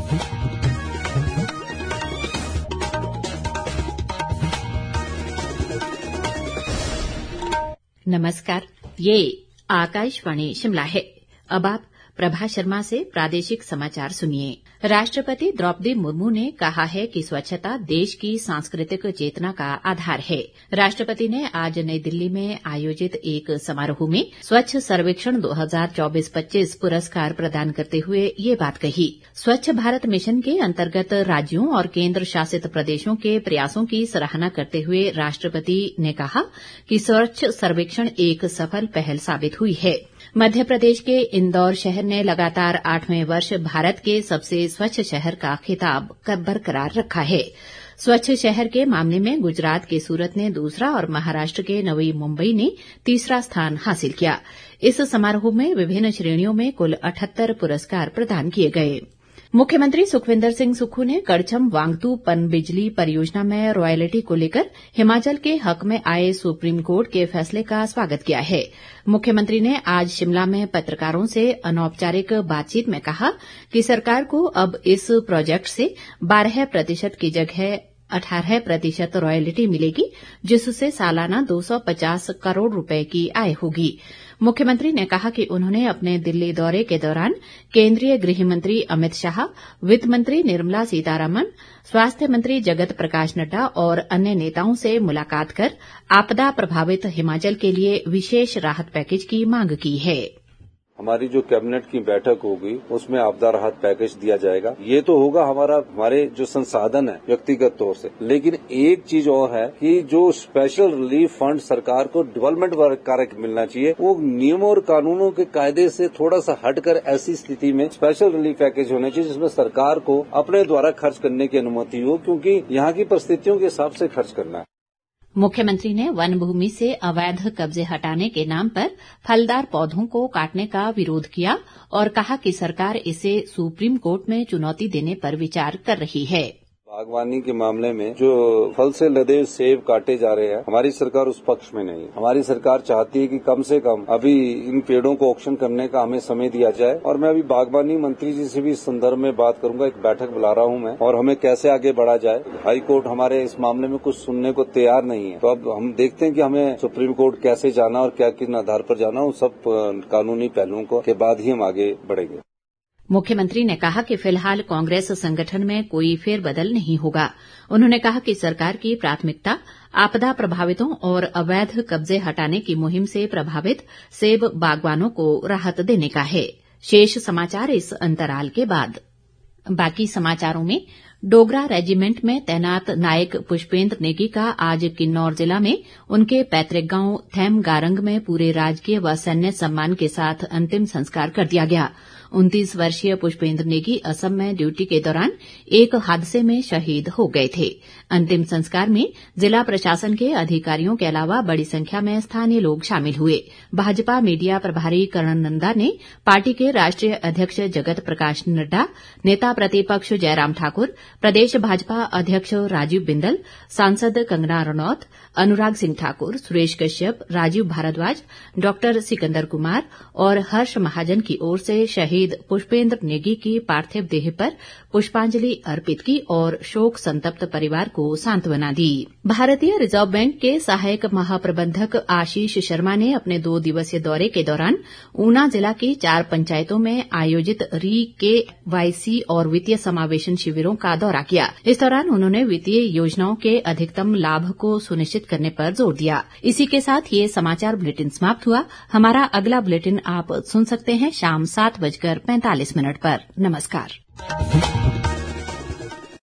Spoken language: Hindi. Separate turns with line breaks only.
नमस्कार, ये आकाशवाणी शिमला है। अब आप प्रभा शर्मा से प्रादेशिक समाचार सुनिए। राष्ट्रपति द्रौपदी मुर्मू ने कहा है कि स्वच्छता देश की सांस्कृतिक चेतना का आधार है। राष्ट्रपति ने आज नई दिल्ली में आयोजित एक समारोह में स्वच्छ सर्वेक्षण 2024-25 पुरस्कार प्रदान करते हुए ये बात कही। स्वच्छ भारत मिशन के अंतर्गत राज्यों और केंद्र शासित प्रदेशों के प्रयासों की सराहना करते हुए राष्ट्रपति ने कहा कि स्वच्छ सर्वेक्षण एक सफल पहल साबित हुई है। मध्य प्रदेश के इंदौर शहर ने लगातार 8वें वर्ष भारत के सबसे स्वच्छ शहर का खिताब बरकरार रखा है। स्वच्छ शहर के मामले में गुजरात के सूरत ने दूसरा और महाराष्ट्र के नवी मुंबई ने तीसरा स्थान हासिल किया। इस समारोह में विभिन्न श्रेणियों में कुल 78 पुरस्कार प्रदान किए गए। मुख्यमंत्री सुखविंदर सिंह सुक्खू ने कड़छम वांगतू पनबिजली परियोजना में रॉयल्टी को लेकर हिमाचल के हक में आए सुप्रीम कोर्ट के फैसले का स्वागत किया है। मुख्यमंत्री ने आज शिमला में पत्रकारों से अनौपचारिक बातचीत में कहा कि सरकार को अब इस प्रोजेक्ट से 12% की जगह 18% रॉयल्टी मिलेगी, जिससे सालाना 250 करोड़ रुपए की आय होगी। मुख्यमंत्री ने कहा कि उन्होंने अपने दिल्ली दौरे के दौरान केंद्रीय गृह मंत्री अमित शाह, वित्त मंत्री निर्मला सीतारमण, स्वास्थ्य मंत्री जगत प्रकाश नड्डा और अन्य नेताओं से मुलाकात कर आपदा प्रभावित हिमाचल के लिए विशेष राहत पैकेज की मांग की है।
हमारी जो कैबिनेट की बैठक होगी उसमें आपदा राहत पैकेज दिया जाएगा। ये तो होगा हमारे जो संसाधन है व्यक्तिगत तौर से, लेकिन एक चीज और है कि जो स्पेशल रिलीफ फंड सरकार को डेवलपमेंट कार्य मिलना चाहिए, वो नियमों और कानूनों के कायदे से थोड़ा सा हटकर ऐसी स्थिति में स्पेशल रिलीफ पैकेज होना चाहिए जिसमें सरकार को अपने द्वारा खर्च करने की अनुमति हो, क्योंकि यहाँ की परिस्थितियों के हिसाब से खर्च करना है।
मुख्यमंत्री ने वन भूमि से अवैध कब्जे हटाने के नाम पर फलदार पौधों को काटने का विरोध किया और कहा कि सरकार इसे सुप्रीम कोर्ट में चुनौती देने पर विचार कर रही है।
बागवानी के मामले में जो फल से लदे सेब काटे जा रहे हैं, हमारी सरकार उस पक्ष में नहीं है। हमारी सरकार चाहती है कि कम से कम अभी इन पेड़ों को ऑक्शन करने का हमें समय दिया जाए। और मैं अभी बागवानी मंत्री जी से भी इस संदर्भ में बात करूंगा, एक बैठक बुला रहा हूं मैं, और हमें कैसे आगे बढ़ा जाए। हाई कोर्ट हमारे इस मामले में कुछ सुनने को तैयार नहीं है, तो अब हम देखते हैं कि हमें सुप्रीम कोर्ट कैसे जाना और क्या किन आधार पर जाना, उन सब कानूनी पहलुओं के बाद ही हम आगे बढ़ेंगे।
मुख्यमंत्री ने कहा कि फिलहाल कांग्रेस संगठन में कोई फेरबदल नहीं होगा। उन्होंने कहा कि सरकार की प्राथमिकता आपदा प्रभावितों और अवैध कब्जे हटाने की मुहिम से प्रभावित सेब बागवानों को राहत देने का है। शेष समाचार इस अंतराल के बाद। बाकी समाचारों में डोगरा रेजिमेंट में तैनात नायक पुष्पेंद्र नेगी का आज किन्नौर जिला में उनके पैतृक गांव थैम गारंग में पूरे राजकीय व सैन्य सम्मान के साथ अंतिम संस्कार कर दिया गया। 29 वर्षीय पुष्पेंद्र नेगी असम में ड्यूटी के दौरान एक हादसे में शहीद हो गए थे। अंतिम संस्कार में जिला प्रशासन के अधिकारियों के अलावा बड़ी संख्या में स्थानीय लोग शामिल हुए। भाजपा मीडिया प्रभारी कर्ण नंदा ने पार्टी के राष्ट्रीय अध्यक्ष जगत प्रकाश नड्डा, नेता प्रतिपक्ष जयराम ठाकुर, प्रदेश भाजपा अध्यक्ष राजीव बिंदल, सांसद कंगना रनौत, अनुराग सिंह ठाकुर, सुरेश कश्यप, राजीव भारद्वाज, डॉक्टर सिकंदर कुमार और हर्ष महाजन की ओर से शहीद पुष्पेंद्र नेगी की पार्थिव देह पर पुष्पांजलि अर्पित की और शोक संतप्त परिवार को सांत्वना दी। भारतीय रिजर्व बैंक के सहायक महाप्रबंधक आशीष शर्मा ने अपने 2 दिवसीय दौरे के दौरान ऊना जिला की 4 पंचायतों में आयोजित KYC और वित्तीय समावेशन शिविरों का दौरा किया। इस दौरान उन्होंने वित्तीय योजनाओं के अधिकतम लाभ को सुनिश्चित करने पर जोर दिया। इसी के साथ ये समाचार बुलेटिन समाप्त हुआ। हमारा अगला बुलेटिन आप सुन सकते हैं शाम 7:45 पर। नमस्कार।